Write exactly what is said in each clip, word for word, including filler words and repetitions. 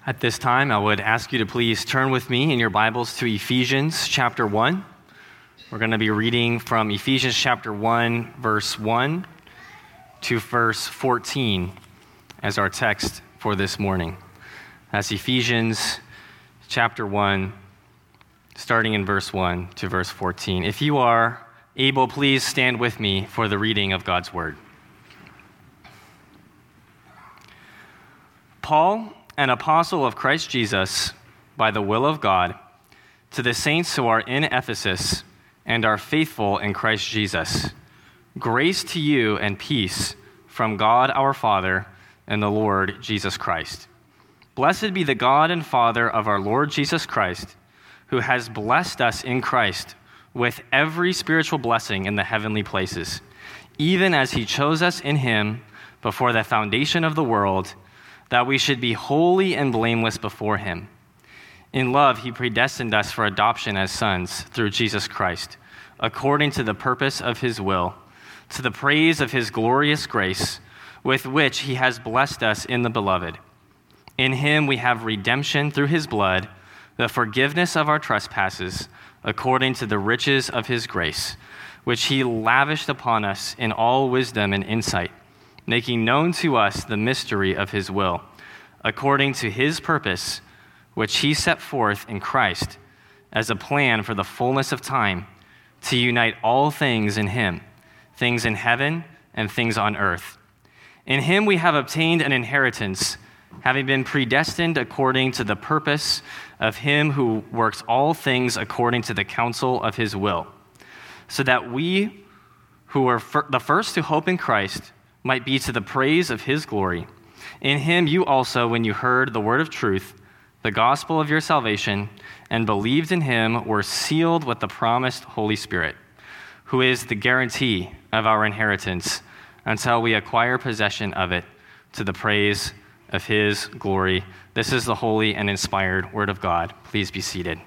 At this time, I would ask you to please turn with me in your Bibles to Ephesians chapter one. We're going to be reading from Ephesians chapter one, verse one to verse fourteen as our text for this morning. That's Ephesians chapter one, starting in verse one to verse fourteen. If you are able, please stand with me for the reading of God's word. Paul, an apostle of Christ Jesus, by the will of God, to the saints who are in Ephesus and are faithful in Christ Jesus, grace to you and peace from God our Father and the Lord Jesus Christ. Blessed be the God and Father of our Lord Jesus Christ, who has blessed us in Christ with every spiritual blessing in the heavenly places, even as he chose us in him before the foundation of the world, that we should be holy and blameless before him. In love, he predestined us for adoption as sons through Jesus Christ, according to the purpose of his will, to the praise of his glorious grace, with which he has blessed us in the beloved. In him we have redemption through his blood, the forgiveness of our trespasses, according to the riches of his grace, which he lavished upon us in all wisdom and insight, making known to us the mystery of his will, according to his purpose, which he set forth in Christ as a plan for the fullness of time, to unite all things in him, things in heaven and things on earth. In him we have obtained an inheritance, having been predestined according to the purpose of him who works all things according to the counsel of his will, so that we who are fir- the first to hope in Christ might be to the praise of his glory. In him you also, when you heard the word of truth, the gospel of your salvation, and believed in him, were sealed with the promised Holy Spirit, who is the guarantee of our inheritance until we acquire possession of it, to the praise of his glory. This is the holy and inspired word of God. Please be seated.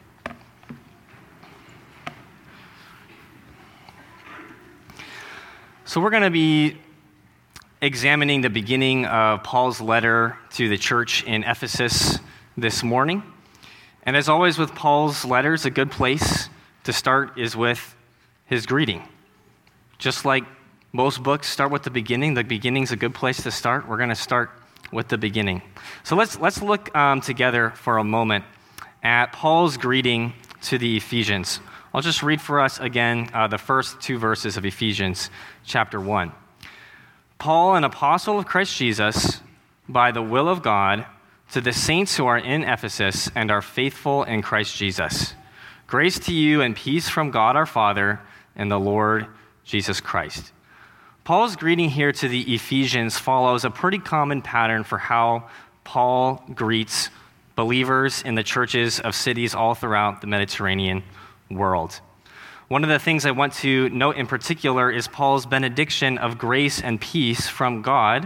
So we're going to be examining the beginning of Paul's letter to the church in Ephesus this morning. And as always with Paul's letters, a good place to start is with his greeting. Just like most books start with the beginning, the beginning's a good place to start. We're going to start with the beginning. So let's let's look um, together for a moment at Paul's greeting to the Ephesians. I'll just read for us again uh, the first two verses of Ephesians chapter one. Paul, an apostle of Christ Jesus, by the will of God, to the saints who are in Ephesus and are faithful in Christ Jesus. Grace to you and peace from God our Father and the Lord Jesus Christ. Paul's greeting here to the Ephesians follows a pretty common pattern for how Paul greets believers in the churches of cities all throughout the Mediterranean world. One of the things I want to note in particular is Paul's benediction of grace and peace from God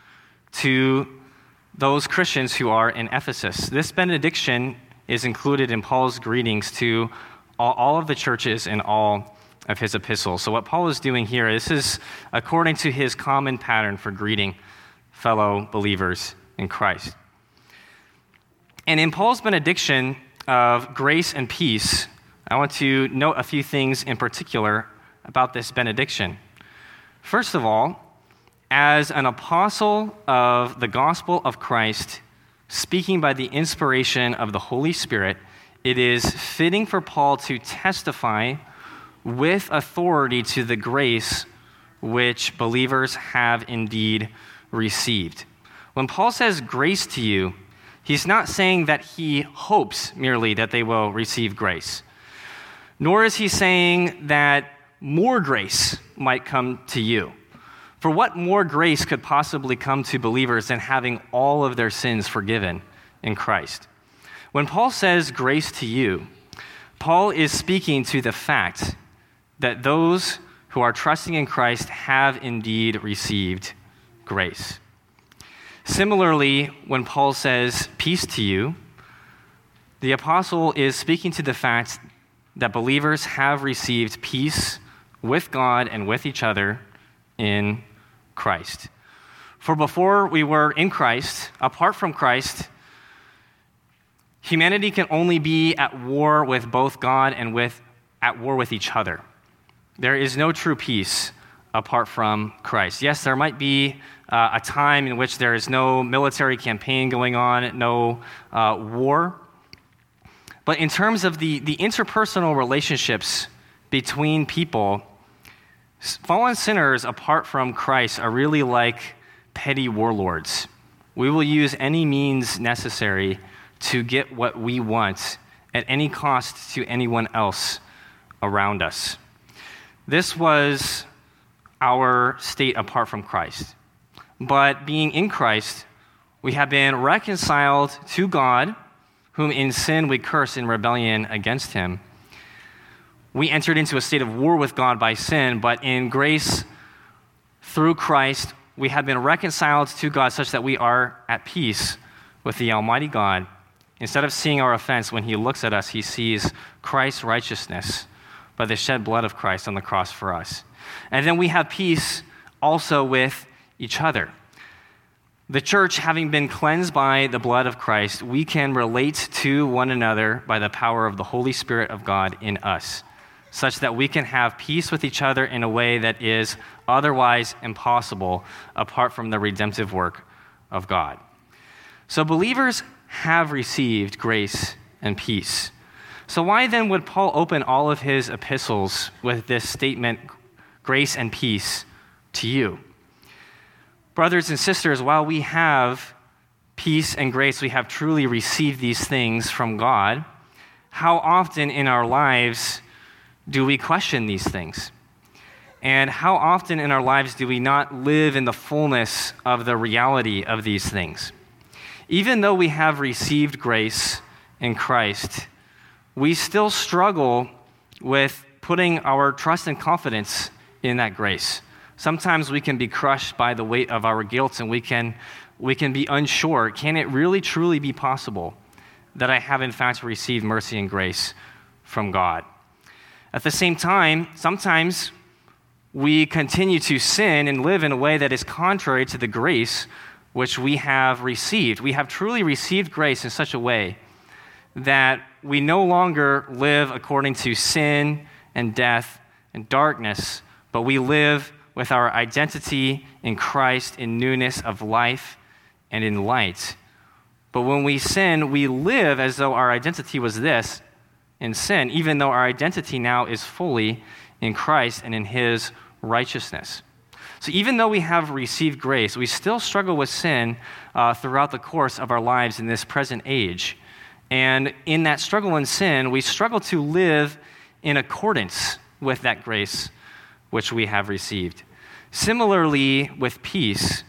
to those Christians who are in Ephesus. This benediction is included in Paul's greetings to all, all of the churches in all of his epistles. So what Paul is doing here, this is according to his common pattern for greeting fellow believers in Christ. And in Paul's benediction of grace and peace, I want to note a few things in particular about this benediction. First of all, as an apostle of the gospel of Christ, speaking by the inspiration of the Holy Spirit, it is fitting for Paul to testify with authority to the grace which believers have indeed received. When Paul says grace to you, he's not saying that he hopes merely that they will receive grace. Nor is he saying that more grace might come to you. For what more grace could possibly come to believers than having all of their sins forgiven in Christ? When Paul says grace to you, Paul is speaking to the fact that those who are trusting in Christ have indeed received grace. Similarly, when Paul says peace to you, the apostle is speaking to the fact that believers have received peace with God and with each other in Christ. For before we were in Christ, apart from Christ, humanity can only be at war with both God and with at war with each other. There is no true peace apart from Christ. Yes, there might be uh, a time in which there is no military campaign going on, no uh, war. But in terms of the, the interpersonal relationships between people, fallen sinners apart from Christ are really like petty warlords. We will use any means necessary to get what we want at any cost to anyone else around us. This was our state apart from Christ. But being in Christ, we have been reconciled to God, whom in sin we curse in rebellion against him. We entered into a state of war with God by sin, but in grace, through Christ, we have been reconciled to God such that we are at peace with the Almighty God. Instead of seeing our offense, when he looks at us, he sees Christ's righteousness by the shed blood of Christ on the cross for us. And then we have peace also with each other. The church, having been cleansed by the blood of Christ, we can relate to one another by the power of the Holy Spirit of God in us, such that we can have peace with each other in a way that is otherwise impossible apart from the redemptive work of God. So believers have received grace and peace. So why then would Paul open all of his epistles with this statement, grace and peace to you? Brothers and sisters, while we have peace and grace, we have truly received these things from God, how often in our lives do we question these things? And how often in our lives do we not live in the fullness of the reality of these things? Even though we have received grace in Christ, we still struggle with putting our trust and confidence in that grace. Sometimes we can be crushed by the weight of our guilt, and we can, we can be unsure. Can it really truly be possible that I have in fact received mercy and grace from God? At the same time, sometimes we continue to sin and live in a way that is contrary to the grace which we have received. We have truly received grace in such a way that we no longer live according to sin and death and darkness, but we live with our identity in Christ in newness of life and in light. But when we sin, we live as though our identity was this in sin, even though our identity now is fully in Christ and in his righteousness. So even though we have received grace, we still struggle with sin uh, throughout the course of our lives in this present age. And in that struggle in sin, we struggle to live in accordance with that grace which we have received. Similarly, with peace,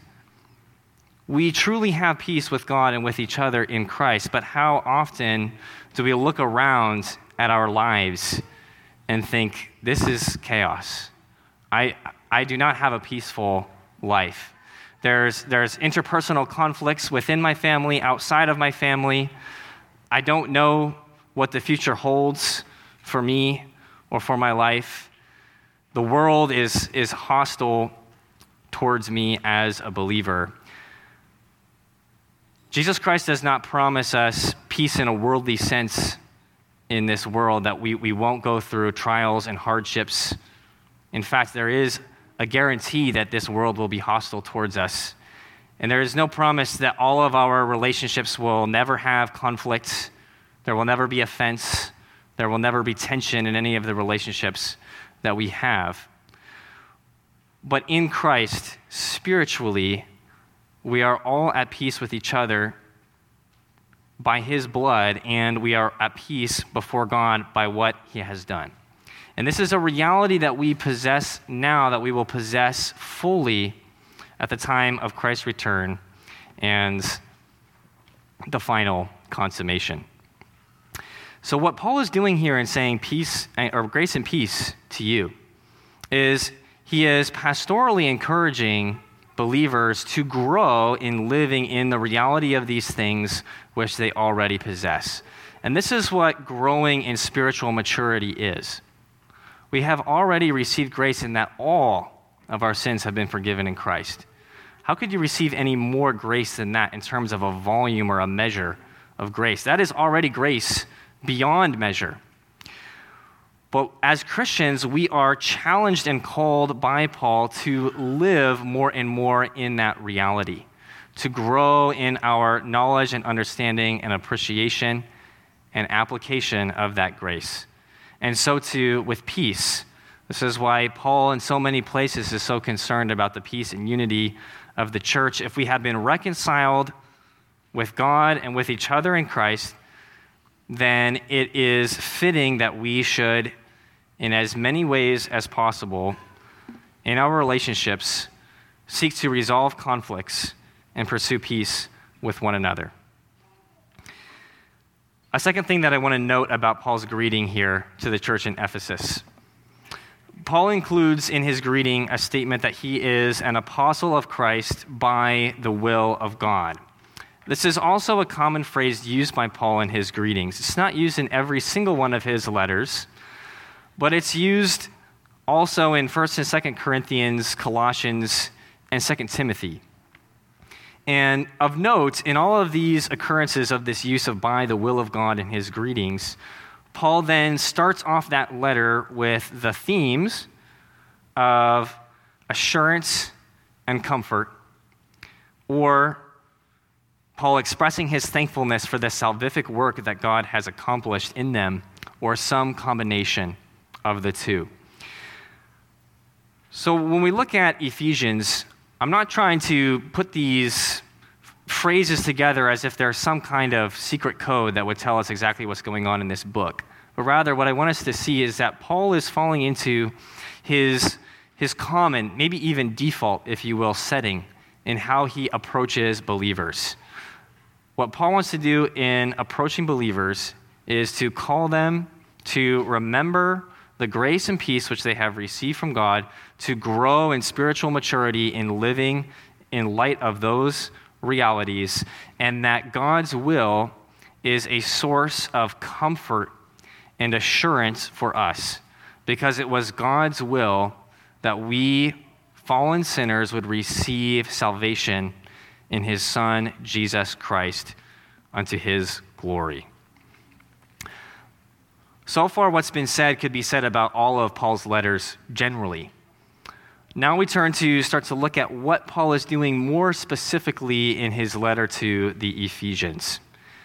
we truly have peace with God and with each other in Christ, but how often do we look around at our lives and think, this is chaos. I, I do not have a peaceful life. There's, there's interpersonal conflicts within my family, outside of my family. I don't know what the future holds for me or for my life. The world is, is hostile towards me as a believer. Jesus Christ does not promise us peace in a worldly sense in this world, that we, we won't go through trials and hardships. In fact, there is a guarantee that this world will be hostile towards us. And there is no promise that all of our relationships will never have conflict. There will never be offense. There will never be tension in any of the relationships that we have. But in Christ, spiritually, we are all at peace with each other by his blood, and we are at peace before God by what he has done. And this is a reality that we possess now, that we will possess fully at the time of Christ's return and the final consummation. So what Paul is doing here in saying peace, or grace and peace to you, is he is pastorally encouraging believers to grow in living in the reality of these things which they already possess. And this is what growing in spiritual maturity is. We have already received grace in that all of our sins have been forgiven in Christ. How could you receive any more grace than that in terms of a volume or a measure of grace. That is already grace beyond measure. But as Christians, we are challenged and called by Paul to live more and more in that reality, to grow in our knowledge and understanding and appreciation and application of that grace. And so too with peace. This is why Paul in so many places is so concerned about the peace and unity of the church. If we have been reconciled with God and with each other in Christ, then it is fitting that we should, in as many ways as possible, in our relationships, seek to resolve conflicts and pursue peace with one another. A second thing that I want to note about Paul's greeting here to the church in Ephesus. Paul includes in his greeting a statement that he is an apostle of Christ by the will of God. This is also a common phrase used by Paul in his greetings. It's not used in every single one of his letters, but it's used also in First and Second Corinthians, Colossians, and Second Timothy. And of note, in all of these occurrences of this use of by the will of God in his greetings, Paul then starts off that letter with the themes of assurance and comfort, or Paul expressing his thankfulness for the salvific work that God has accomplished in them, or some combination of the two. So when we look at Ephesians, I'm not trying to put these phrases together as if there's some kind of secret code that would tell us exactly what's going on in this book. But rather, what I want us to see is that Paul is falling into his, his common, maybe even default, if you will, setting in how he approaches believers. What Paul wants to do in approaching believers is to call them to remember the grace and peace which they have received from God, to grow in spiritual maturity in living in light of those realities, and that God's will is a source of comfort and assurance for us, because it was God's will that we, fallen sinners, would receive salvation in his Son, Jesus Christ, unto his glory. So far, what's been said could be said about all of Paul's letters generally. Now we turn to start to look at what Paul is doing more specifically in his letter to the Ephesians.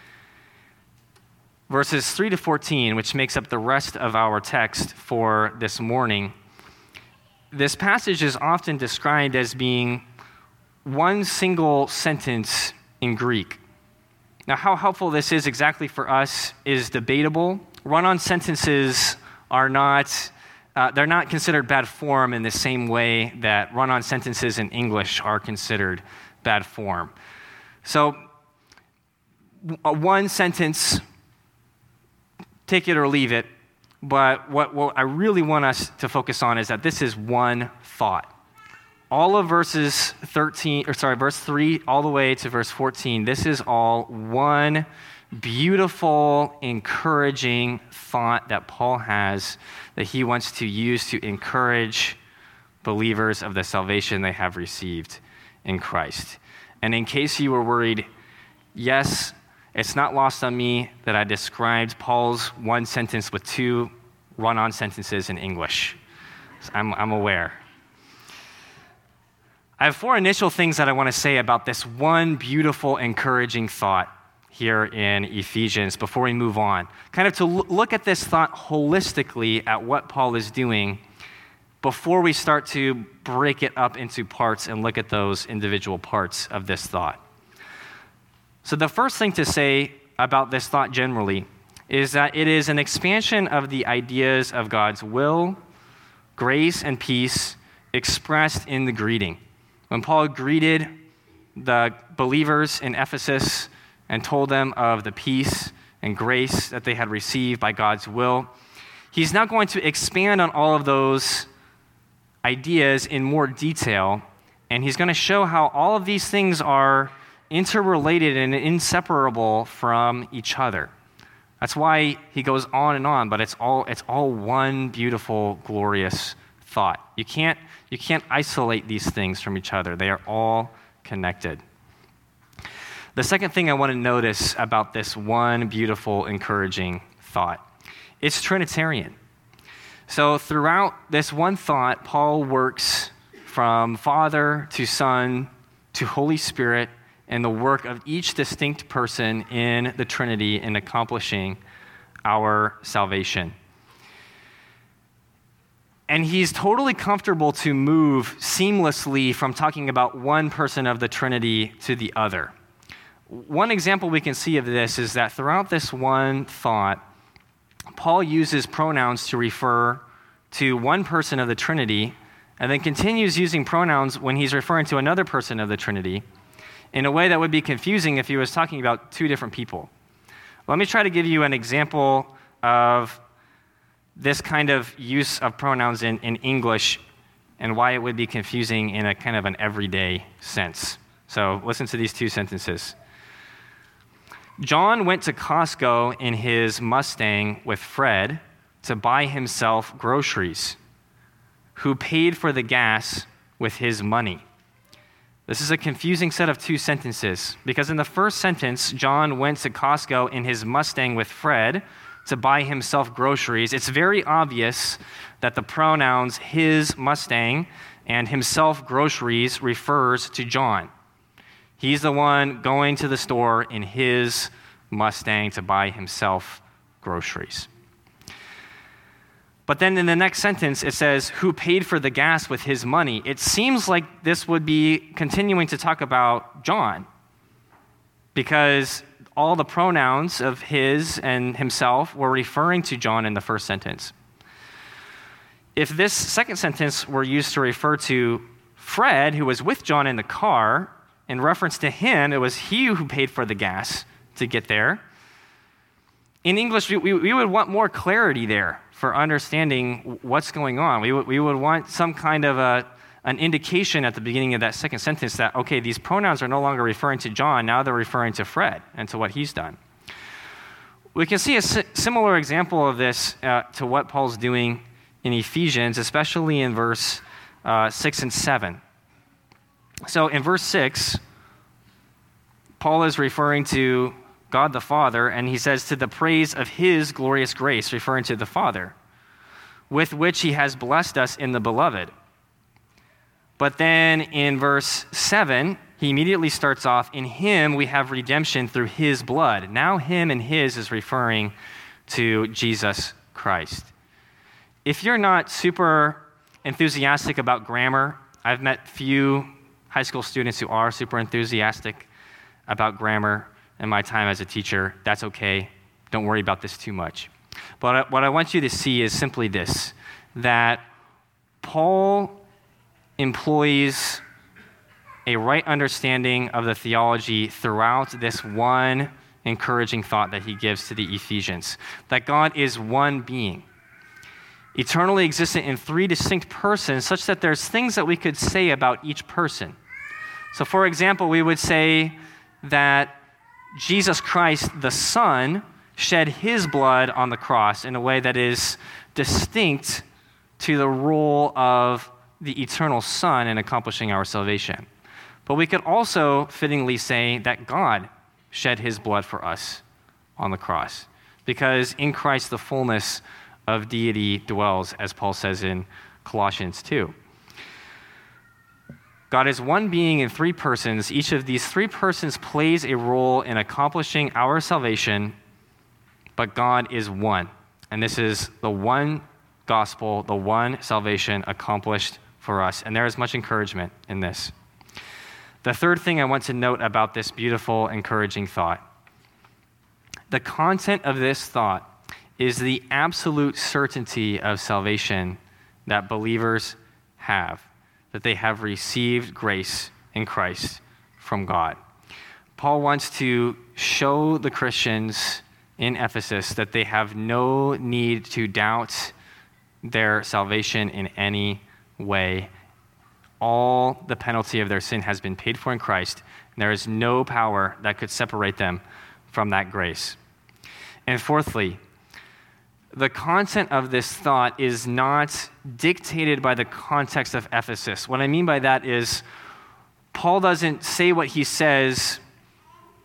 Verses three to fourteen, which makes up the rest of our text for this morning, this passage is often described as being one single sentence in Greek. Now, how helpful this is exactly for us is debatable. Run-on sentences are not, uh, they're not considered bad form in the same way that run-on sentences in English are considered bad form. So, a one sentence, take it or leave it, but what, what I really want us to focus on is that this is one thought. All of verses thirteen, or sorry, verse three all the way to verse fourteen, this is all one beautiful, encouraging thought that Paul has that he wants to use to encourage believers of the salvation they have received in Christ. And in case you were worried, yes, it's not lost on me that I described Paul's one sentence with two run-on sentences in English. I'm, I'm aware. I have four initial things that I want to say about this one beautiful, encouraging thought here in Ephesians before we move on. Kind of to look at this thought holistically at what Paul is doing before we start to break it up into parts and look at those individual parts of this thought. So the first thing to say about this thought generally is that it is an expansion of the ideas of God's will, grace, and peace expressed in the greeting. When Paul greeted the believers in Ephesus and told them of the peace and grace that they had received by God's will, he's now going to expand on all of those ideas in more detail, and he's going to show how all of these things are interrelated and inseparable from each other. That's why he goes on and on, but it's all it's all one beautiful, glorious thought. You can't you can't isolate these things from each other. They are all connected. The second thing I want to notice about this one beautiful, encouraging thought, it's Trinitarian. So throughout this one thought, Paul works from Father to Son to Holy Spirit and the work of each distinct person in the Trinity in accomplishing our salvation. And he's totally comfortable to move seamlessly from talking about one person of the Trinity to the other. One example we can see of this is that throughout this one thought, Paul uses pronouns to refer to one person of the Trinity and then continues using pronouns when he's referring to another person of the Trinity in a way that would be confusing if he was talking about two different people. Let me try to give you an example of this kind of use of pronouns in, in English and why it would be confusing in a kind of an everyday sense. So listen to these two sentences. John went to Costco in his Mustang with Fred to buy himself groceries, who paid for the gas with his money. This is a confusing set of two sentences because in the first sentence, John went to Costco in his Mustang with Fred to buy himself groceries. It's very obvious that the pronouns his Mustang and himself groceries refers to John. He's the one going to the store in his Mustang to buy himself groceries. But then in the next sentence, it says, who paid for the gas with his money. It seems like this would be continuing to talk about John because all the pronouns of his and himself were referring to John in the first sentence. If this second sentence were used to refer to Fred, who was with John in the car, in reference to him, it was he who paid for the gas to get there. In English, we, we, we would want more clarity there for understanding what's going on. We, we would want some kind of a, an indication at the beginning of that second sentence that, okay, these pronouns are no longer referring to John, now they're referring to Fred and to what he's done. We can see a si- similar example of this uh, to what Paul's doing in Ephesians, especially in verse uh, six and seven. So in verse six, Paul is referring to God the Father, and he says, to the praise of his glorious grace, referring to the Father, with which he has blessed us in the Beloved. But then in verse seven, he immediately starts off, in him we have redemption through his blood. Now him and his is referring to Jesus Christ. If you're not super enthusiastic about grammar, I've met few high school students who are super enthusiastic about grammar in my time as a teacher. That's okay. Don't worry about this too much. But what I want you to see is simply this, that Paul employs a right understanding of the theology throughout this one encouraging thought that he gives to the Ephesians, that God is one being, eternally existent in three distinct persons, such that there's things that we could say about each person. So for example, we would say that Jesus Christ, the Son, shed his blood on the cross in a way that is distinct to the role of the eternal Son in accomplishing our salvation. But we could also fittingly say that God shed his blood for us on the cross, because in Christ the fullness of deity dwells, as Paul says in Colossians two. God is one being in three persons. Each of these three persons plays a role in accomplishing our salvation, but God is one. And this is the one gospel, the one salvation accomplished for us. And there is much encouragement in this. The third thing I want to note about this beautiful, encouraging thought, the content of this thought is the absolute certainty of salvation that believers have, that they have received grace in Christ from God. Paul wants to show the Christians in Ephesus that they have no need to doubt their salvation in any way. All the penalty of their sin has been paid for in Christ, and there is no power that could separate them from that grace. And fourthly, the content of this thought is not dictated by the context of Ephesus. What I mean by that is Paul doesn't say what he says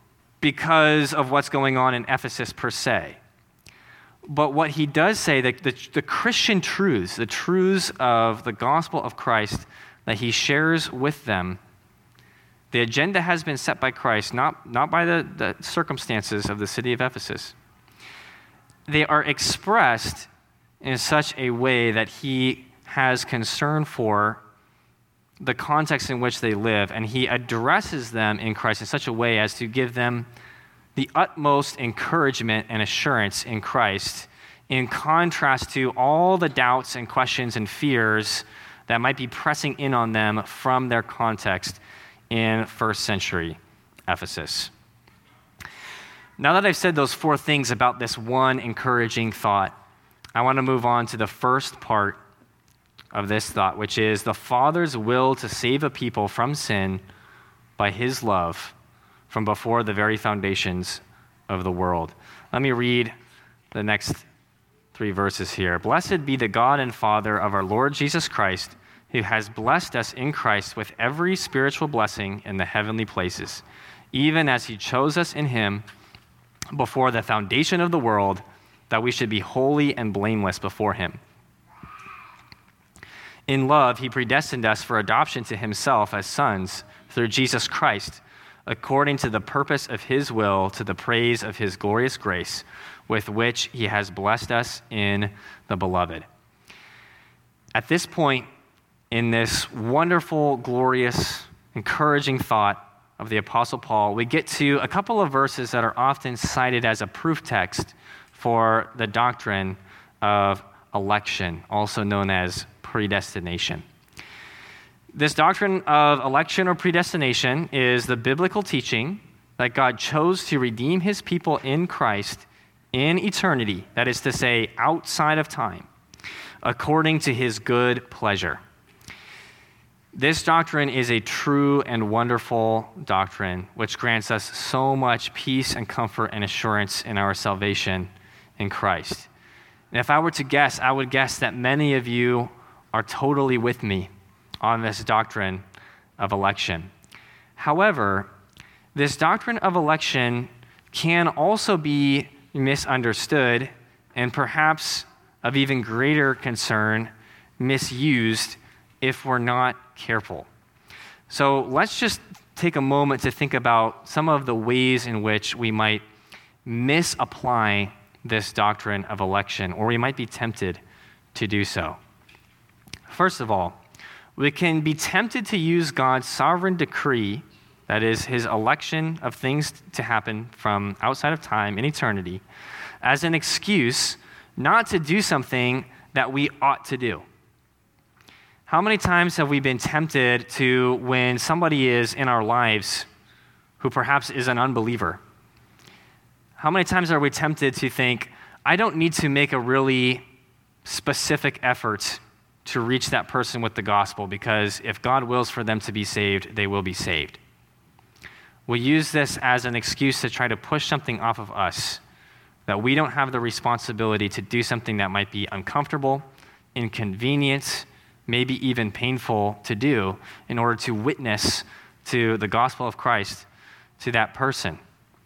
because of what's going on in Ephesus per se. But what he does say, that the, the Christian truths, the truths of the gospel of Christ that he shares with them, the agenda has been set by Christ, not, not by the, the circumstances of the city of Ephesus. They are expressed in such a way that he has concern for the context in which they live, and he addresses them in Christ in such a way as to give them the utmost encouragement and assurance in Christ, in contrast to all the doubts and questions and fears that might be pressing in on them from their context in first century Ephesus. Now that I've said those four things about this one encouraging thought, I want to move on to the first part of this thought, which is the Father's will to save a people from sin by his love from before the very foundations of the world. Let me read the next three verses here. Blessed be the God and Father of our Lord Jesus Christ, who has blessed us in Christ with every spiritual blessing in the heavenly places, even as he chose us in him before the foundation of the world, that we should be holy and blameless before him. In love, he predestined us for adoption to himself as sons through Jesus Christ, according to the purpose of his will, to the praise of his glorious grace, with which he has blessed us in the beloved. At this point in this wonderful, glorious, encouraging thought of the Apostle Paul, we get to a couple of verses that are often cited as a proof text for the doctrine of election, also known as predestination. This doctrine of election or predestination is the biblical teaching that God chose to redeem his people in Christ in eternity, that is to say, outside of time, according to his good pleasure. This doctrine is a true and wonderful doctrine which grants us so much peace and comfort and assurance in our salvation in Christ. And if I were to guess, I would guess that many of you are totally with me on this doctrine of election. However, this doctrine of election can also be misunderstood and perhaps of even greater concern, misused if we're not careful. So let's just take a moment to think about some of the ways in which we might misapply this doctrine of election, or we might be tempted to do so. First of all, we can be tempted to use God's sovereign decree, that is, his election of things to happen from outside of time in eternity, as an excuse not to do something that we ought to do. How many times have we been tempted to, when somebody is in our lives who perhaps is an unbeliever, how many times are we tempted to think, I don't need to make a really specific effort to reach that person with the gospel, because if God wills for them to be saved, they will be saved. We use this as an excuse to try to push something off of us, that we don't have the responsibility to do something that might be uncomfortable, inconvenient, maybe even painful to do in order to witness to the gospel of Christ to that person.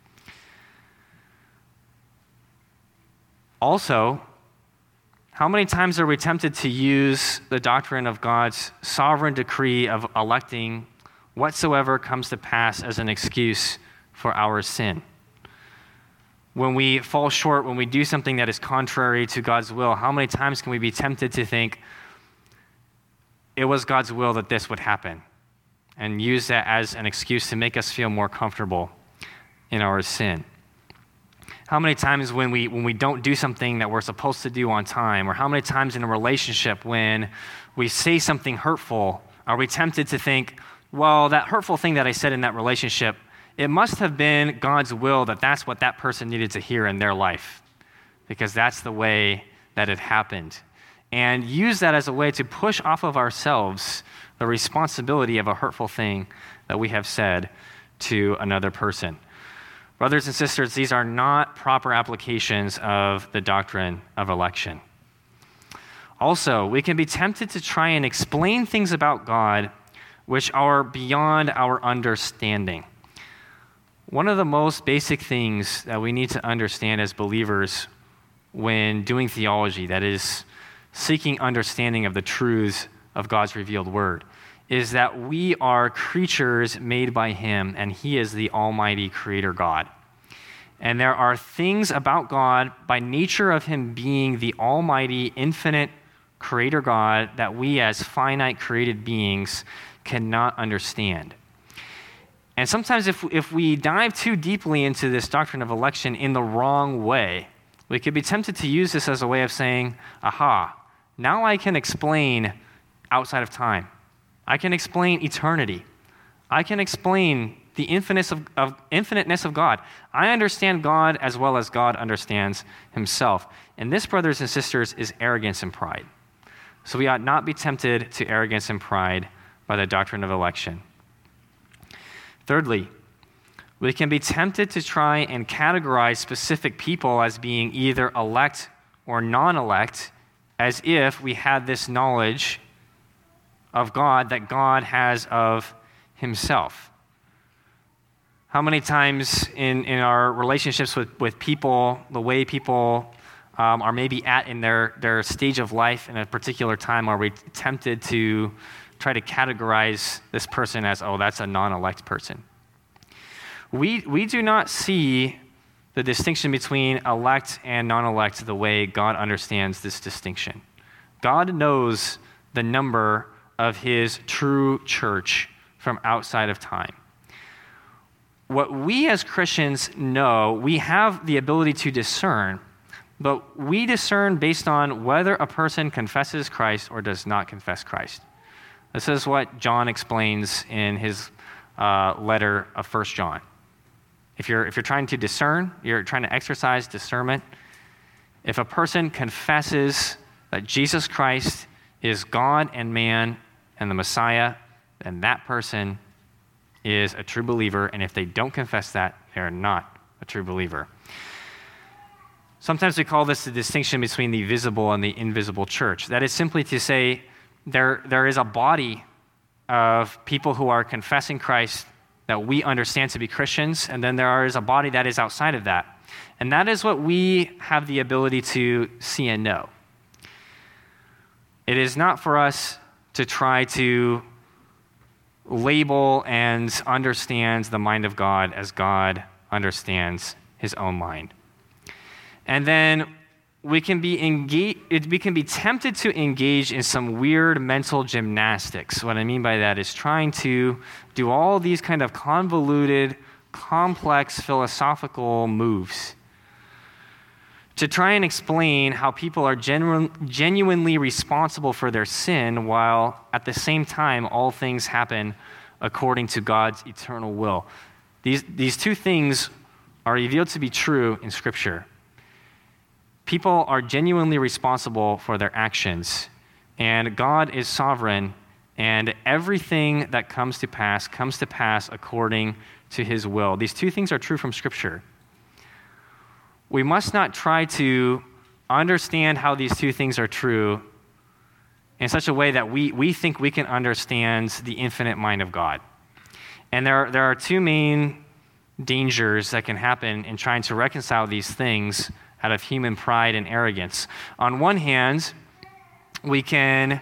Also, how many times are we tempted to use the doctrine of God's sovereign decree of electing whatsoever comes to pass as an excuse for our sin? When we fall short, when we do something that is contrary to God's will, how many times can we be tempted to think, it was God's will that this would happen, and use that as an excuse to make us feel more comfortable in our sin? How many times when we when we don't do something that we're supposed to do on time, or how many times in a relationship when we say something hurtful, are we tempted to think, well, that hurtful thing that I said in that relationship, it must have been God's will that that's what that person needed to hear in their life, because that's the way that it happened. And use that as a way to push off of ourselves the responsibility of a hurtful thing that we have said to another person. Brothers and sisters, these are not proper applications of the doctrine of election. Also, we can be tempted to try and explain things about God which are beyond our understanding. One of the most basic things that we need to understand as believers when doing theology, that is, seeking understanding of the truths of God's revealed word, is that we are creatures made by him, and he is the almighty creator God. And there are things about God, by nature of him being the almighty, infinite creator God, that we as finite created beings cannot understand. And sometimes if, if we dive too deeply into this doctrine of election in the wrong way, we could be tempted to use this as a way of saying, aha, now I can explain outside of time. I can explain eternity. I can explain the infiniteness of, of, infiniteness of God. I understand God as well as God understands himself. And this, brothers and sisters, is arrogance and pride. So we ought not be tempted to arrogance and pride by the doctrine of election. Thirdly, we can be tempted to try and categorize specific people as being either elect or non-elect, as if we had this knowledge of God that God has of himself. How many times in, in our relationships with, with people, the way people um, are maybe at in their, their stage of life in a particular time, are we tempted to try to categorize this person as, oh, that's a non-elect person? We, we do not see the distinction between elect and non-elect the way God understands this distinction. God knows the number of his true church from outside of time. What we as Christians know, we have the ability to discern, but we discern based on whether a person confesses Christ or does not confess Christ. This is what John explains in his uh, letter of First John. If you're, if you're trying to discern, you're trying to exercise discernment, if a person confesses that Jesus Christ is God and man and the Messiah, then that person is a true believer, and if they don't confess that, they're not a true believer. Sometimes we call this the distinction between the visible and the invisible church. That is simply to say there, there is a body of people who are confessing Christ that we understand to be Christians, and then there is a body that is outside of that. And that is what we have the ability to see and know. It is not for us to try to label and understand the mind of God as God understands his own mind. And then we can be engage, we can be tempted to engage in some weird mental gymnastics. What I mean by that is trying to do all these kind of convoluted, complex philosophical moves to try and explain how people are genu- genuinely responsible for their sin, while at the same time all things happen according to God's eternal will. These, these two things are revealed to be true in Scripture. People are genuinely responsible for their actions, and God is sovereign, and everything that comes to pass comes to pass according to his will. These two things are true from Scripture. We must not try to understand how these two things are true in such a way that we, we think we can understand the infinite mind of God. And there, there are two main dangers that can happen in trying to reconcile these things out of human pride and arrogance. On one hand, we can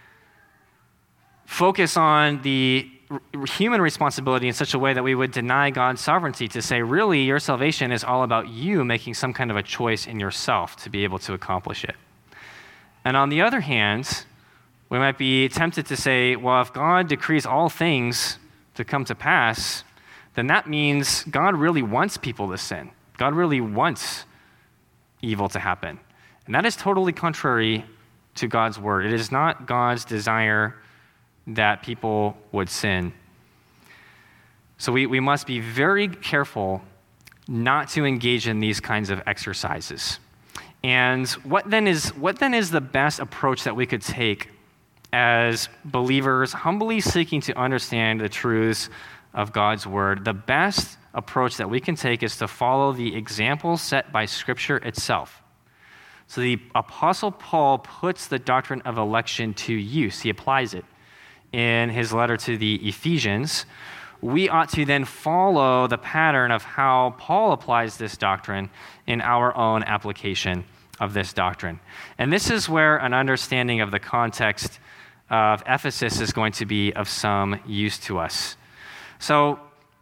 focus on the human responsibility in such a way that we would deny God's sovereignty, to say, really, your salvation is all about you making some kind of a choice in yourself to be able to accomplish it. And on the other hand, we might be tempted to say, well, if God decrees all things to come to pass, then that means God really wants people to sin. God really wants evil to happen. And that is totally contrary to God's word. It is not God's desire that people would sin. So we, we must be very careful not to engage in these kinds of exercises. And what then is what then is the best approach that we could take as believers humbly seeking to understand the truths of God's word? The best approach that we can take is to follow the example set by Scripture itself. So the Apostle Paul puts the doctrine of election to use. He applies it in his letter to the Ephesians, we ought to then follow the pattern of how Paul applies this doctrine in our own application of this doctrine. And this is where an understanding of the context of Ephesus is going to be of some use to us. So,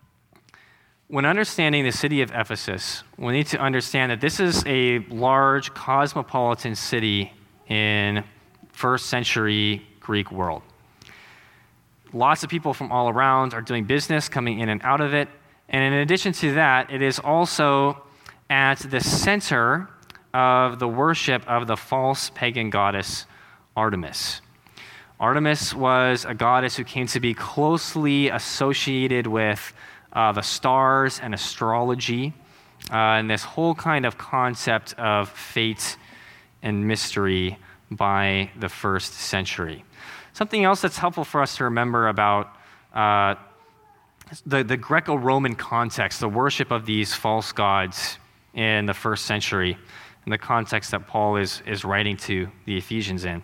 when understanding the city of Ephesus, we need to understand that this is a large cosmopolitan city in first century Greek world. Lots of people from all around are doing business, coming in and out of it. And in addition to that, it is also at the center of the worship of the false pagan goddess Artemis. Artemis was a goddess who came to be closely associated with uh, the stars and astrology, uh, and this whole kind of concept of fate and mystery by the first century. Something else that's helpful for us to remember about uh, the, the Greco-Roman context, the worship of these false gods in the first century, in the context that Paul is, is writing to the Ephesians in.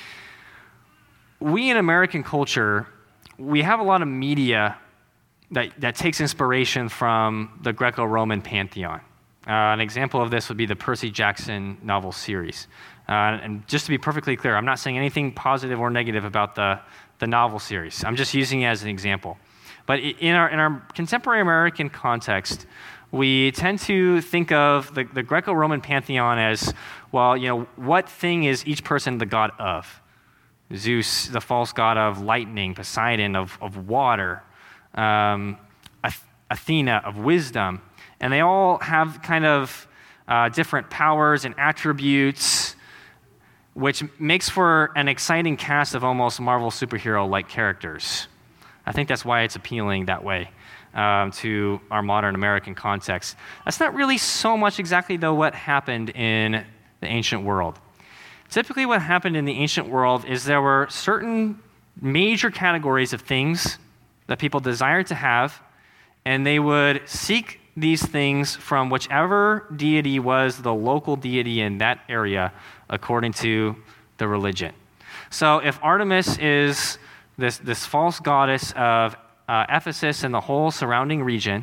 We in American culture, we have a lot of media that, that takes inspiration from the Greco-Roman pantheon. Uh, an example of this would be the Percy Jackson novel series. Uh, and just to be perfectly clear, I'm not saying anything positive or negative about the, the novel series. I'm just using it as an example. But in our, in our contemporary American context, we tend to think of the, the Greco-Roman pantheon as, well, you know, what thing is each person the god of? Zeus, the false god of lightning, Poseidon, of, of water, um, Athena, of wisdom. And they all have kind of uh, different powers and attributes, which makes for an exciting cast of almost Marvel superhero-like characters. I think that's why it's appealing that way um, to our modern American context. That's not really so much exactly, though, what happened in the ancient world. Typically, what happened in the ancient world is there were certain major categories of things that people desired to have, and they would seek these things from whichever deity was the local deity in that area according to the religion. So if Artemis is this, this false goddess of uh, Ephesus and the whole surrounding region,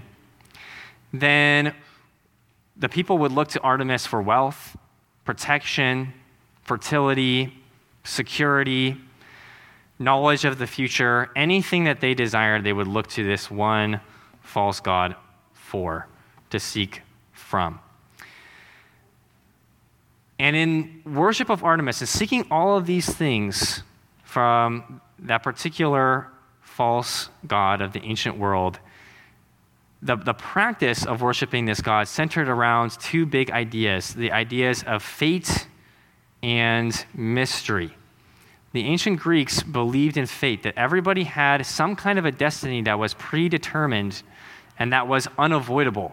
then the people would look to Artemis for wealth, protection, fertility, security, knowledge of the future. Anything that they desired, they would look to this one false god for, to seek from. And in worship of Artemis and seeking all of these things from that particular false god of the ancient world, the, the practice of worshiping this god centered around two big ideas, the ideas of fate and mystery. The ancient Greeks believed in fate, that everybody had some kind of a destiny that was predetermined and that was unavoidable.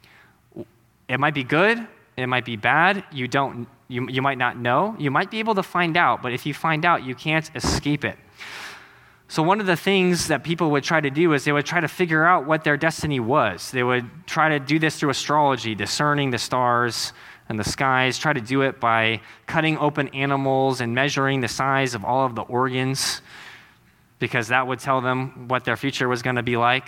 It might be good, it might be bad, you don't you, you might not know, you might be able to find out, but if you find out, you can't escape it. So one of the things that people would try to do is they would try to figure out what their destiny was. They would try to do this through astrology, discerning the stars and the skies, try to do it by cutting open animals and measuring the size of all of the organs, because that would tell them what their future was going to be like.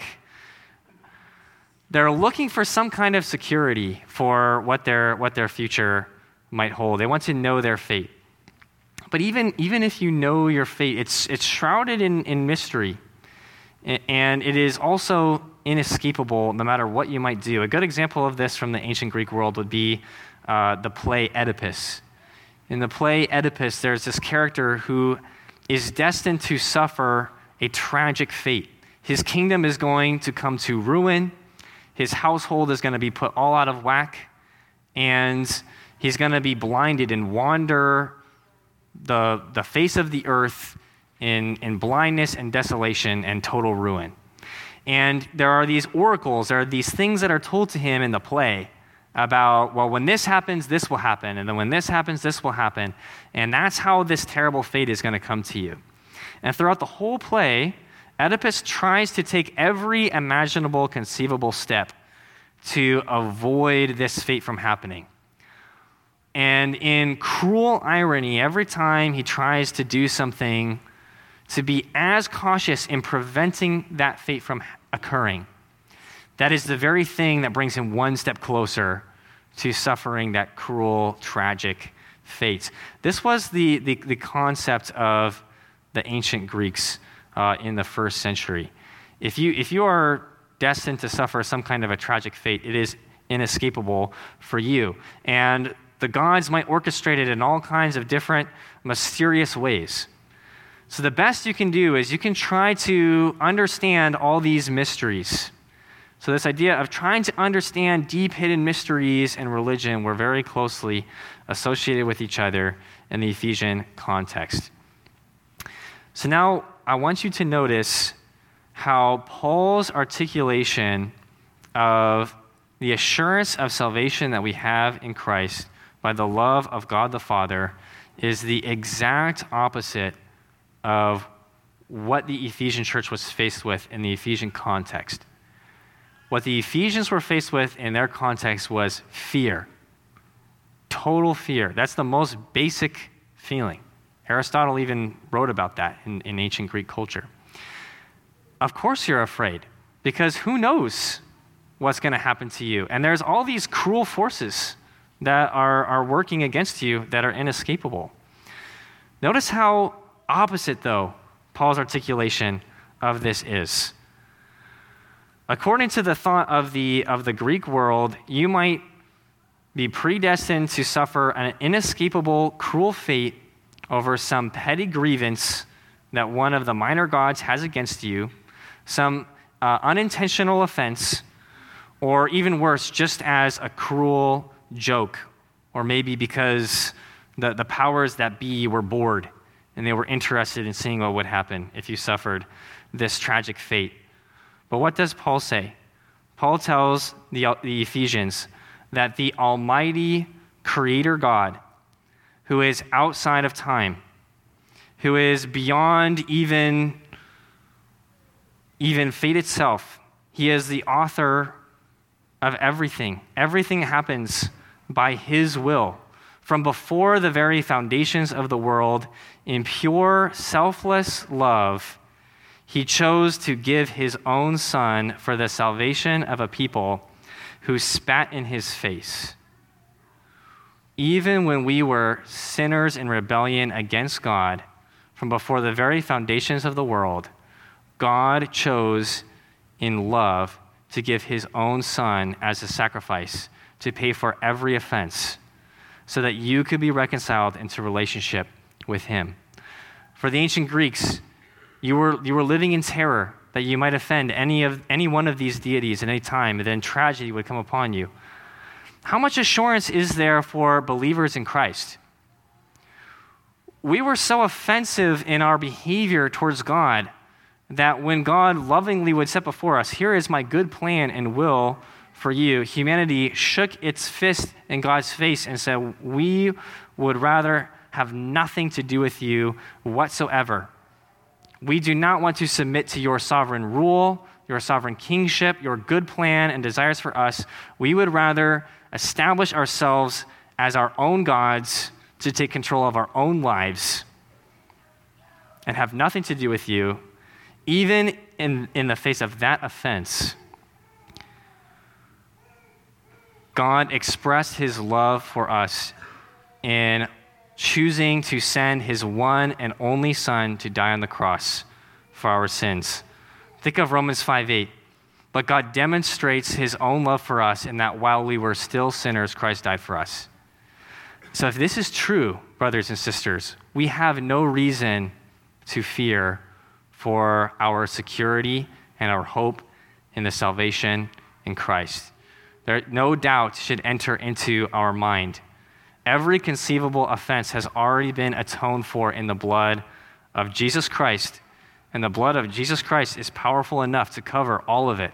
They're looking for some kind of security for what their what their future might hold. They want to know their fate. But even, even if you know your fate, it's it's shrouded in, in mystery. And it is also inescapable no matter what you might do. A good example of this from the ancient Greek world would be uh, the play Oedipus. In the play Oedipus, there's this character who is destined to suffer a tragic fate. His kingdom is going to come to ruin. His household is going to be put all out of whack. And he's going to be blinded and wander the, the face of the earth in, in blindness and desolation and total ruin. And there are these oracles, there are these things that are told to him in the play about, well, when this happens, this will happen. And then when this happens, this will happen. And that's how this terrible fate is going to come to you. And throughout the whole play, Oedipus tries to take every imaginable, conceivable step to avoid this fate from happening. And in cruel irony, every time he tries to do something to be as cautious in preventing that fate from occurring. That is the very thing that brings him one step closer to suffering that cruel, tragic fate. This was the, the, the concept of the ancient Greeks uh, in the first century. If you, if you are destined to suffer some kind of a tragic fate, it is inescapable for you. And the gods might orchestrate it in all kinds of different mysterious ways. So the best you can do is you can try to understand all these mysteries. So this idea of trying to understand deep hidden mysteries in religion were very closely associated with each other in the Ephesian context. So now I want you to notice how Paul's articulation of the assurance of salvation that we have in Christ by the love of God the Father is the exact opposite of what the Ephesian church was faced with in the Ephesian context. What the Ephesians were faced with in their context was fear. Total fear. That's the most basic feeling. Aristotle even wrote about that in, in ancient Greek culture. Of course you're afraid, because who knows what's going to happen to you? And there's all these cruel forces that are, are working against you that are inescapable. Notice how opposite, though, Paul's articulation of this is. According to the thought of the, of the Greek world, you might be predestined to suffer an inescapable, cruel fate over some petty grievance that one of the minor gods has against you, some uh, unintentional offense, or even worse, just as a cruel joke, or maybe because the, the powers that be were bored and they were interested in seeing what would happen if you suffered this tragic fate. But what does Paul say? Paul tells the, the Ephesians that the Almighty Creator God, who is outside of time, who is beyond even, even fate itself, he is the author of everything. Everything happens by his will. From before the very foundations of the world, in pure, selfless love, he chose to give his own son for the salvation of a people who spat in his face. Even when we were sinners in rebellion against God, from before the very foundations of the world, God chose in love to give his own son as a sacrifice to pay for every offense so that you could be reconciled into relationship with him. For the ancient Greeks, You were, you were living in terror that you might offend any of any one of these deities at any time, and then tragedy would come upon you. How much assurance is there for believers in Christ? We were so offensive in our behavior towards God that when God lovingly would set before us, here is my good plan and will for you, humanity shook its fist in God's face and said, we would rather have nothing to do with you whatsoever. We do not want to submit to your sovereign rule, your sovereign kingship, your good plan and desires for us. We would rather establish ourselves as our own gods to take control of our own lives and have nothing to do with you, even in, in the face of that offense. God expressed his love for us in choosing to send his one and only Son to die on the cross for our sins. Think of Romans five eight. But God demonstrates his own love for us in that while we were still sinners, Christ died for us. So if this is true, brothers and sisters, we have no reason to fear for our security and our hope in the salvation in Christ. There, no doubt should enter into our mind. Every conceivable offense has already been atoned for in the blood of Jesus Christ, and the blood of Jesus Christ is powerful enough to cover all of it.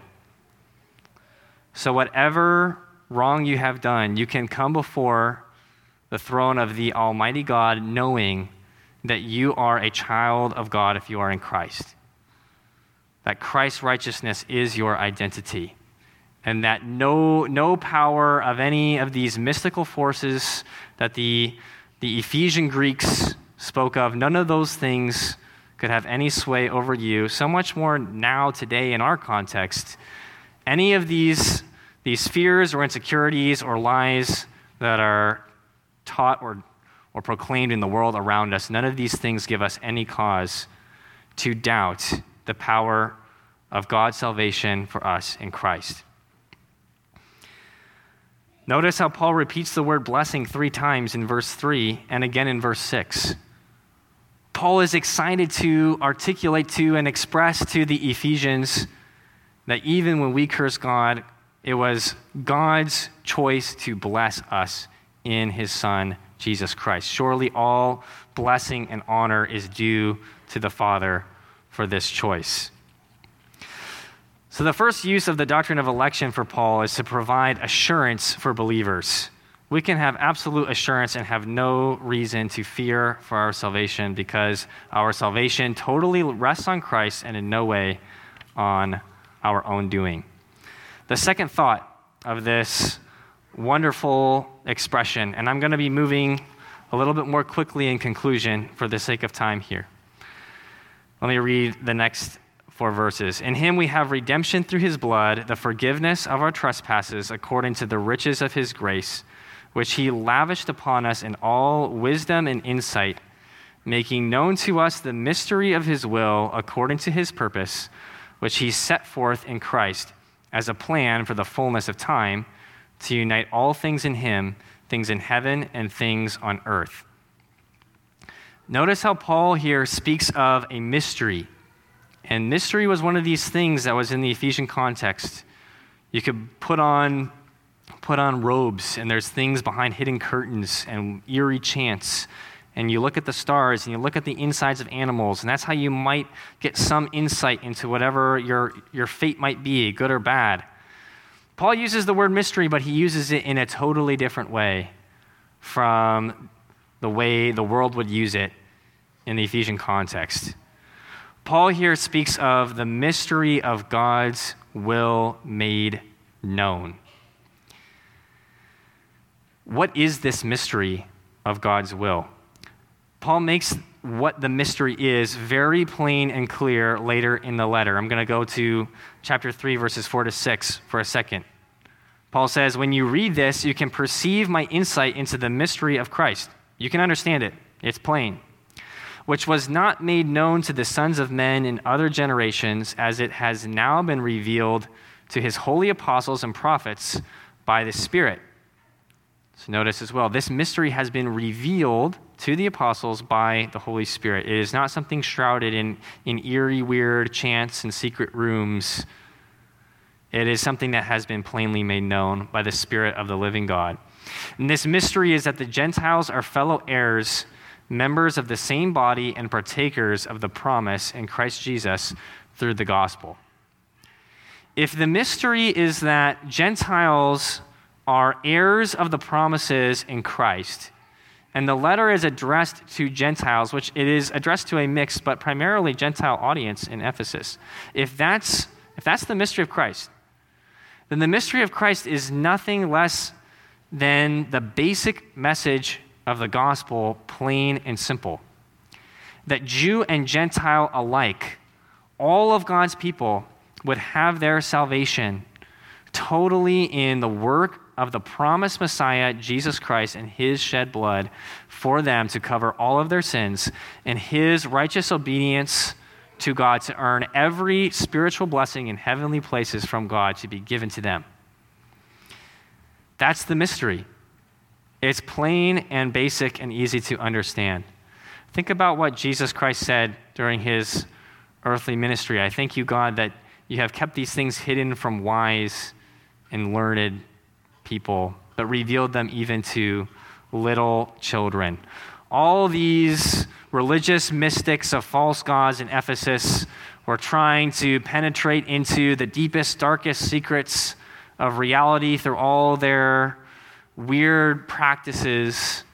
So whatever wrong you have done, you can come before the throne of the Almighty God knowing that you are a child of God if you are in Christ, that Christ's righteousness is your identity, and that no, no power of any of these mystical forces that the, the Ephesian Greeks spoke of, none of those things could have any sway over you, so much more now, today, in our context, any of these, these fears or insecurities or lies that are taught or, or proclaimed in the world around us, none of these things give us any cause to doubt the power of God's salvation for us in Christ. Notice how Paul repeats the word blessing three times in verse three and again in verse six. Paul is excited to articulate to and express to the Ephesians that even when we curse God, it was God's choice to bless us in his Son, Jesus Christ. Surely all blessing and honor is due to the Father for this choice. So the first use of the doctrine of election for Paul is to provide assurance for believers. We can have absolute assurance and have no reason to fear for our salvation because our salvation totally rests on Christ and in no way on our own doing. The second thought of this wonderful expression, and I'm going to be moving a little bit more quickly in conclusion for the sake of time here. Let me read the next four verses. In him we have redemption through his blood, the forgiveness of our trespasses according to the riches of his grace, which he lavished upon us in all wisdom and insight, making known to us the mystery of his will according to his purpose, which he set forth in Christ as a plan for the fullness of time, to unite all things in him, things in heaven and things on earth. Notice how Paul here speaks of a mystery. And mystery was one of these things that was in the Ephesian context. You could put on, put on robes, and there's things behind hidden curtains and eerie chants. And you look at the stars, and you look at the insides of animals, and that's how you might get some insight into whatever your, your fate might be, good or bad. Paul uses the word mystery, but he uses it in a totally different way from the way the world would use it in the Ephesian context. Paul here speaks of the mystery of God's will made known. What is this mystery of God's will? Paul makes what the mystery is very plain and clear later in the letter. I'm going to go to chapter three, verses four to six for a second. Paul says, when you read this, you can perceive my insight into the mystery of Christ. You can understand it. It's plain. Which was not made known to the sons of men in other generations, as it has now been revealed to his holy apostles and prophets by the Spirit. So notice as well, this mystery has been revealed to the apostles by the Holy Spirit. It is not something shrouded in, in eerie, weird chants and secret rooms. It is something that has been plainly made known by the Spirit of the living God. And this mystery is that the Gentiles are fellow heirs, members of the same body and partakers of the promise in Christ Jesus through the gospel. If the mystery is that Gentiles are heirs of the promises in Christ, and the letter is addressed to Gentiles, which it is addressed to a mixed but primarily Gentile audience in Ephesus, if that's, if that's the mystery of Christ, then the mystery of Christ is nothing less than the basic message of the gospel, plain and simple. That Jew and Gentile alike, all of God's people, would have their salvation totally in the work of the promised Messiah, Jesus Christ, and his shed blood for them to cover all of their sins, and his righteous obedience to God to earn every spiritual blessing in heavenly places from God to be given to them. That's the mystery. It's plain and basic and easy to understand. Think about what Jesus Christ said during his earthly ministry. I thank you, God, that you have kept these things hidden from wise and learned people, but revealed them even to little children. All these religious mystics of false gods in Ephesus were trying to penetrate into the deepest, darkest secrets of reality through all their weird practices.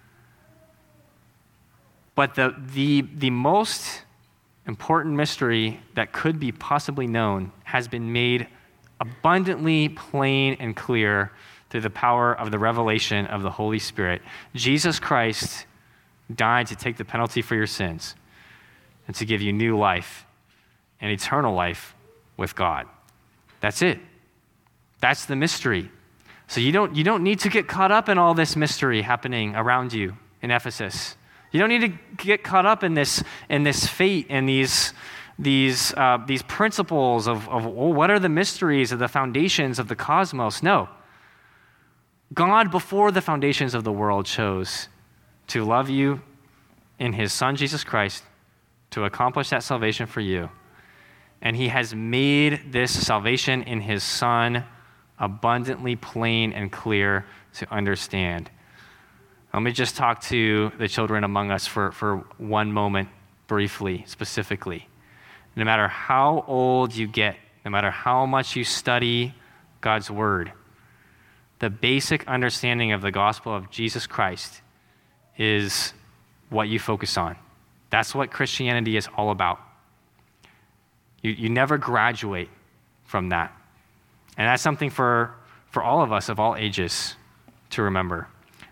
But the, the, the most important mystery that could be possibly known has been made abundantly plain and clear through the power of the revelation of the Holy Spirit. Jesus Christ died to take the penalty for your sins. and to give you new life and eternal life with God. That's it. That's the mystery. So you don't, you don't need to get caught up in all this mystery happening around you in Ephesus. You don't need to get caught up in this, in this fate and these, these, uh, these principles of, of oh, what are the mysteries of the foundations of the cosmos. No. God, before the foundations of the world, chose to love you in his Son, Jesus Christ, to accomplish that salvation for you. And he has made this salvation in his Son abundantly plain and clear to understand. Let me just talk to the children among us for, for one moment, briefly, specifically. No matter how old you get, no matter how much you study God's word, the basic understanding of the gospel of Jesus Christ is what you focus on. That's what Christianity is all about. You, you never graduate from that. And that's something for, for all of us of all ages to remember.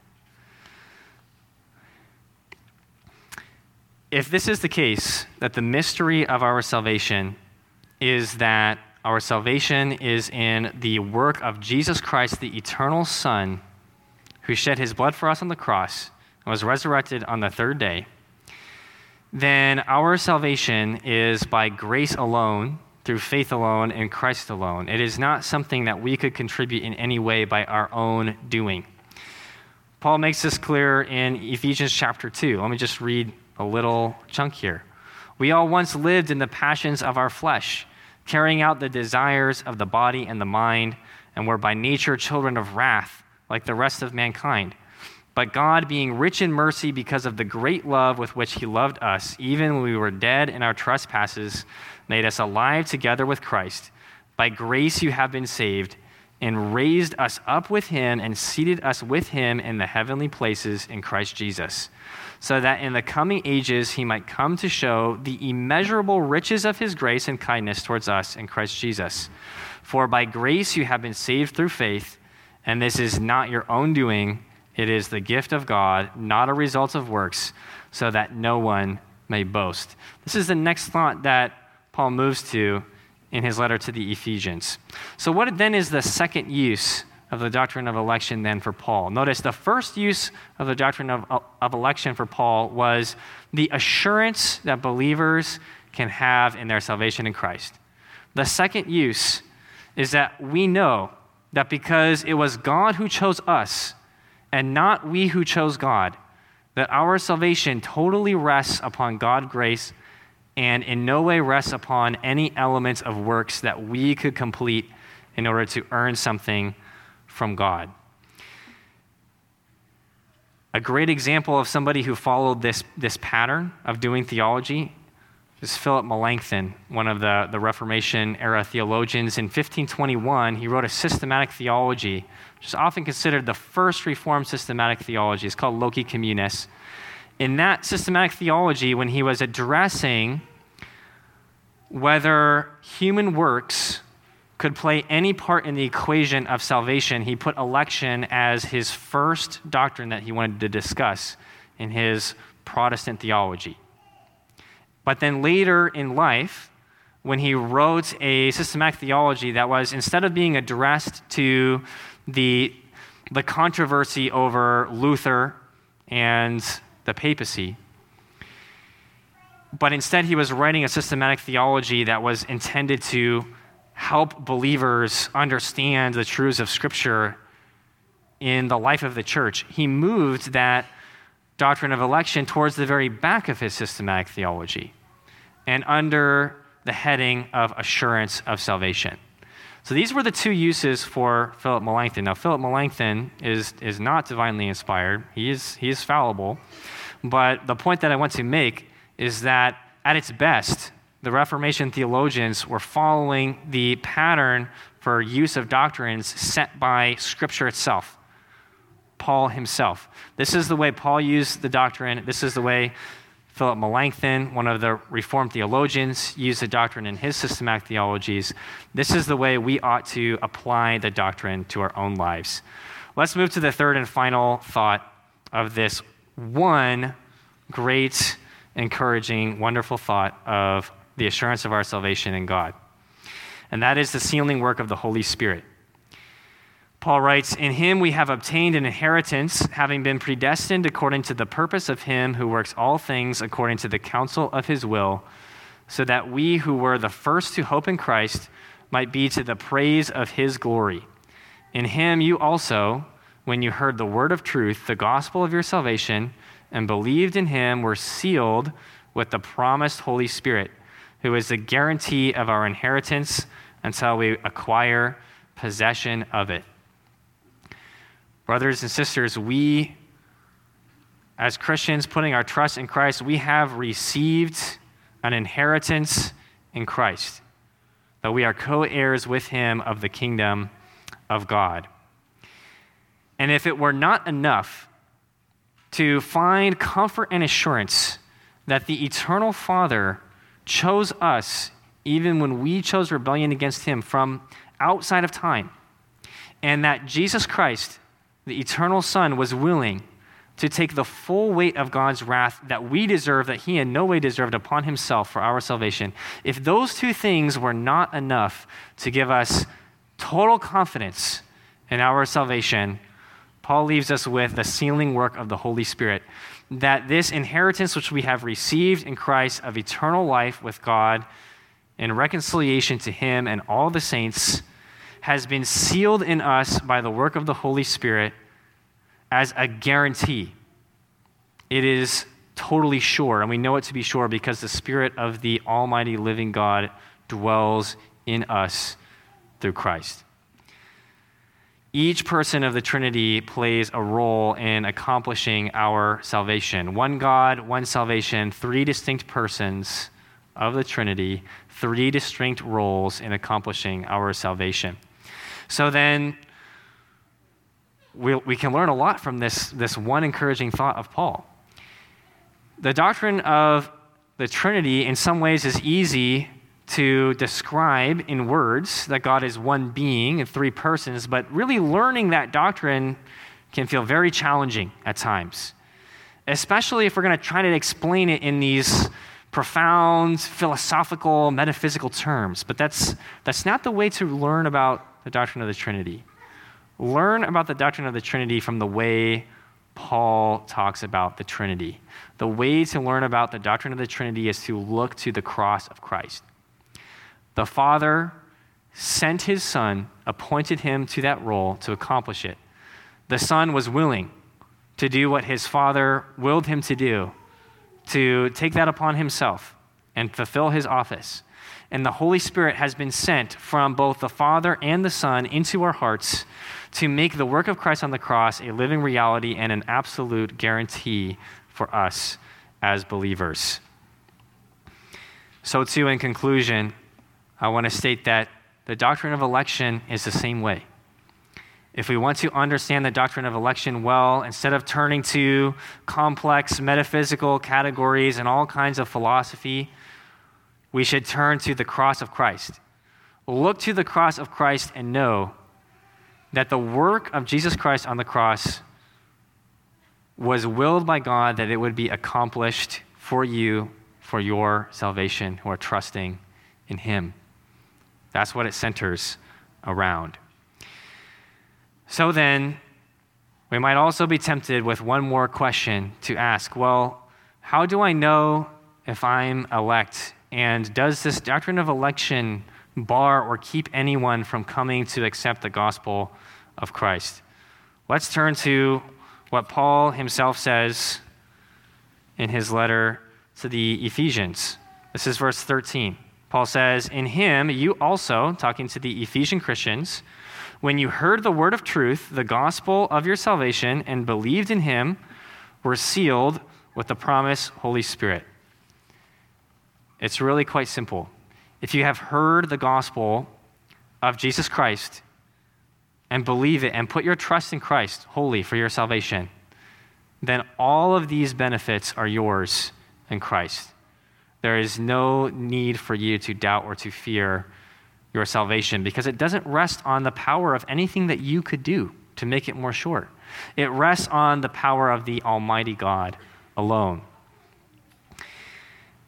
If this is the case, that the mystery of our salvation is that our salvation is in the work of Jesus Christ, the eternal Son, who shed his blood for us on the cross and was resurrected on the third day, then our salvation is by grace alone, through faith alone, in Christ alone. It is not something that we could contribute in any way by our own doing. Paul makes this clear in Ephesians chapter two. Let me just read a little chunk here. We all once lived in the passions of our flesh, carrying out the desires of the body and the mind, and were by nature children of wrath, like the rest of mankind. But God, being rich in mercy because of the great love with which he loved us, even when we were dead in our trespasses, made us alive together with Christ. By grace you have been saved, and raised us up with him and seated us with him in the heavenly places in Christ Jesus, so that in the coming ages he might come to show the immeasurable riches of his grace and kindness towards us in Christ Jesus. For by grace you have been saved through faith, and this is not your own doing, it is the gift of God, not a result of works, so that no one may boast. This is the next thought that Paul moves to in his letter to the Ephesians. So what then is the second use of the doctrine of election then for Paul? Notice the first use of the doctrine of, of election for Paul was the assurance that believers can have in their salvation in Christ. The second use is that we know that because it was God who chose us and not we who chose God, that our salvation totally rests upon God's grace and in no way rests upon any elements of works that we could complete in order to earn something from God. A great example of somebody who followed this, this pattern of doing theology is Philip Melanchthon, one of the, the Reformation-era theologians. In fifteen twenty-one, he wrote a systematic theology, which is often considered the first Reformed systematic theology. It's called Loci Communis. In that systematic theology, when he was addressing whether human works could play any part in the equation of salvation, he put election as his first doctrine that he wanted to discuss in his Protestant theology. But then later in life, when he wrote a systematic theology that was, instead of being addressed to the, the controversy over Luther and the papacy, but instead he was writing a systematic theology that was intended to help believers understand the truths of Scripture in the life of the church. He moved that doctrine of election towards the very back of his systematic theology and under the heading of assurance of salvation. So these were the two uses for Philip Melanchthon. Now, Philip Melanchthon is, is not divinely inspired. He is, he is fallible. But the point that I want to make is that at its best, the Reformation theologians were following the pattern for use of doctrines set by Scripture itself, Paul himself. This is the way Paul used the doctrine. This is the way Philip Melanchthon, one of the Reformed theologians, used the doctrine in his systematic theologies. This is the way we ought to apply the doctrine to our own lives. Let's move to the third and final thought of this one great encouraging, wonderful thought of the assurance of our salvation in God. And that is the sealing work of the Holy Spirit. Paul writes, "In him we have obtained an inheritance, having been predestined according to the purpose of him who works all things according to the counsel of his will, so that we who were the first to hope in Christ might be to the praise of his glory. In him you also, when you heard the word of truth, the gospel of your salvation, and believed in him, were sealed with the promised Holy Spirit, who is the guarantee of our inheritance until we acquire possession of it." Brothers and sisters, we, as Christians putting our trust in Christ, we have received an inheritance in Christ, that we are co-heirs with him of the kingdom of God. And if it were not enough to find comfort and assurance that the eternal Father chose us even when we chose rebellion against him from outside of time, and that Jesus Christ, the eternal Son, was willing to take the full weight of God's wrath that we deserve, that he in no way deserved, upon himself for our salvation, if those two things were not enough to give us total confidence in our salvation, Paul leaves us with the sealing work of the Holy Spirit, that this inheritance which we have received in Christ of eternal life with God in reconciliation to him and all the saints has been sealed in us by the work of the Holy Spirit as a guarantee. It is totally sure, and we know it to be sure because the Spirit of the Almighty living God dwells in us through Christ. Each person of the Trinity plays a role in accomplishing our salvation. One God, one salvation, three distinct persons of the Trinity, three distinct roles in accomplishing our salvation. So then, we, we can learn a lot from this, this one encouraging thought of Paul. The doctrine of the Trinity in some ways is easy to describe in words, that God is one being in three persons, but really learning that doctrine can feel very challenging at times, especially if we're going to try to explain it in these profound, philosophical, metaphysical terms. But that's that's not the way to learn about the doctrine of the Trinity. Learn about the doctrine of the Trinity from the way Paul talks about the Trinity. The way to learn about the doctrine of the Trinity is to look to the cross of Christ. The Father sent his Son, appointed him to that role to accomplish it. The Son was willing to do what his Father willed him to do, to take that upon himself and fulfill his office. And the Holy Spirit has been sent from both the Father and the Son into our hearts to make the work of Christ on the cross a living reality and an absolute guarantee for us as believers. So too, in conclusion, I want to state that the doctrine of election is the same way. If we want to understand the doctrine of election well, instead of turning to complex metaphysical categories and all kinds of philosophy, we should turn to the cross of Christ. Look to the cross of Christ and know that the work of Jesus Christ on the cross was willed by God that it would be accomplished for you, for your salvation, who are trusting in him. That's what it centers around. So then, we might also be tempted with one more question to ask. Well, how do I know if I'm elect? And does this doctrine of election bar or keep anyone from coming to accept the gospel of Christ? Let's turn to what Paul himself says in his letter to the Ephesians. This is verse thirteen. Paul says, "In him you also," talking to the Ephesian Christians, "when you heard the word of truth, the gospel of your salvation, and believed in him, were sealed with the promised Holy Spirit." It's really quite simple. If you have heard the gospel of Jesus Christ and believe it and put your trust in Christ wholly for your salvation, then all of these benefits are yours in Christ. There is no need for you to doubt or to fear your salvation because it doesn't rest on the power of anything that you could do to make it more sure. It rests on the power of the Almighty God alone.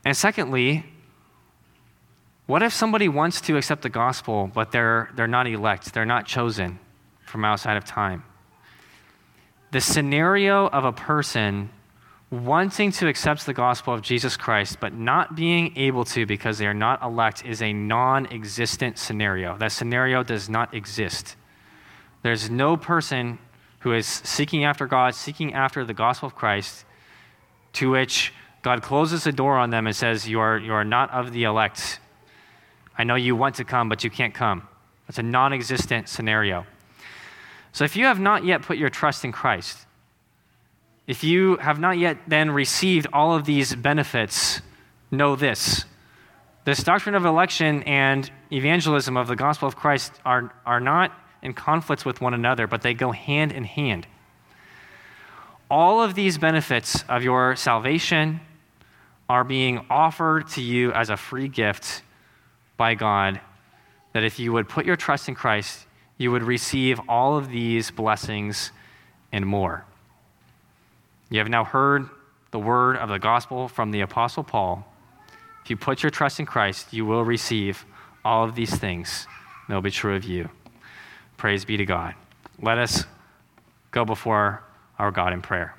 And secondly, what if somebody wants to accept the gospel, but they're, they're not elect, they're not chosen from outside of time? The scenario of a person wanting to accept the gospel of Jesus Christ, but not being able to because they are not elect is a non-existent scenario. That scenario does not exist. There's no person who is seeking after God, seeking after the gospel of Christ, to which God closes the door on them and says, you are, you are not of the elect. I know you want to come, but you can't come. That's a non-existent scenario. So if you have not yet put your trust in Christ, if you have not yet then received all of these benefits, know this. This doctrine of election and evangelism of the gospel of Christ are, are not in conflict with one another, but they go hand in hand. All of these benefits of your salvation are being offered to you as a free gift by God, that if you would put your trust in Christ, you would receive all of these blessings and more. You have now heard the word of the gospel from the Apostle Paul. If you put your trust in Christ, you will receive all of these things. They'll be true of you. Praise be to God. Let us go before our God in prayer.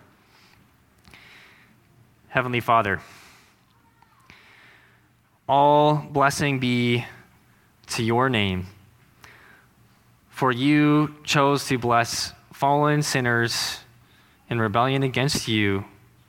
Heavenly Father, all blessing be to your name, for you chose to bless fallen sinners in rebellion against you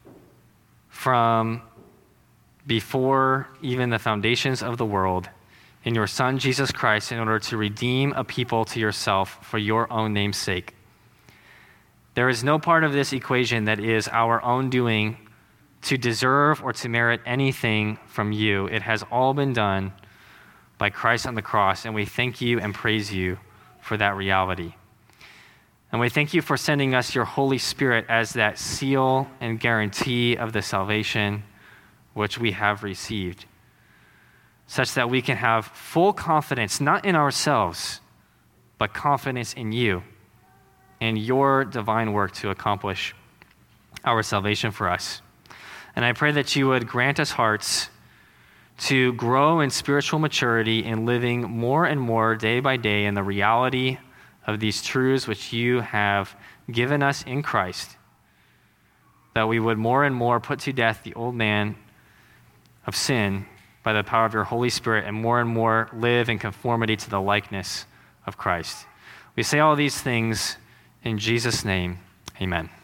from before even the foundations of the world in your Son, Jesus Christ, in order to redeem a people to yourself for your own name's sake. There is no part of this equation that is our own doing to deserve or to merit anything from you. It has all been done by Christ on the cross, and we thank you and praise you for that reality. And we thank you for sending us your Holy Spirit as that seal and guarantee of the salvation which we have received, such that we can have full confidence, not in ourselves, but confidence in you and your divine work to accomplish our salvation for us. And I pray that you would grant us hearts to grow in spiritual maturity in living more and more day by day in the reality of these truths which you have given us in Christ, that we would more and more put to death the old man of sin by the power of your Holy Spirit, and more and more live in conformity to the likeness of Christ. We say all these things in Jesus' name, amen.